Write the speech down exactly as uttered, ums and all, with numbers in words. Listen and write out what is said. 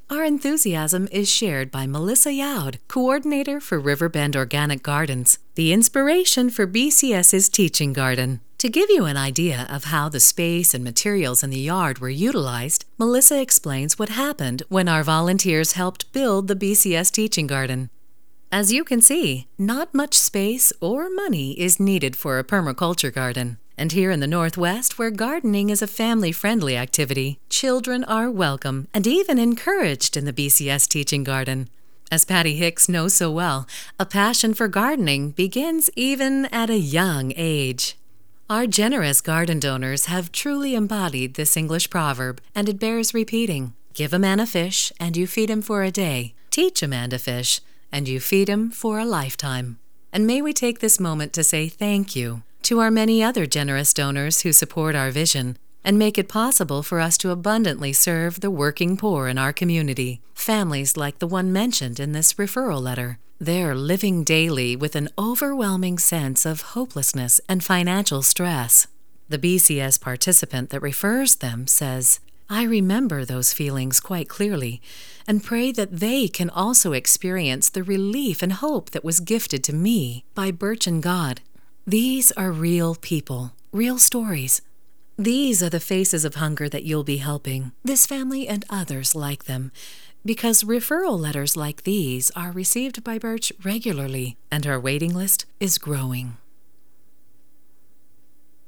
Our enthusiasm is shared by Melissa Yaud, Coordinator for Riverbend Organic Gardens, the inspiration for BCS's Teaching Garden. To give you an idea of how the space and materials in the yard were utilized, Melissa explains what happened when our volunteers helped build the B C S Teaching Garden. As you can see, not much space or money is needed for a permaculture garden. And here in the Northwest, where gardening is a family-friendly activity, children are welcome and even encouraged in the B C S Teaching Garden. As Patty Hicks knows so well, a passion for gardening begins even at a young age. Our generous garden donors have truly embodied this English proverb, and it bears repeating. Give a man a fish, and you feed him for a day. Teach a man to fish, and you feed him for a lifetime. And may we take this moment to say thank you to our many other generous donors who support our vision and make it possible for us to abundantly serve the working poor in our community, families like the one mentioned in this referral letter. They're living daily with an overwhelming sense of hopelessness and financial stress. The B C S participant that refers them says, "I remember those feelings quite clearly and pray that they can also experience the relief and hope that was gifted to me by Birch and God. These are real people, real stories. These are the faces of hunger that you'll be helping, this family and others like them, because referral letters like these are received by Birch regularly, and our waiting list is growing."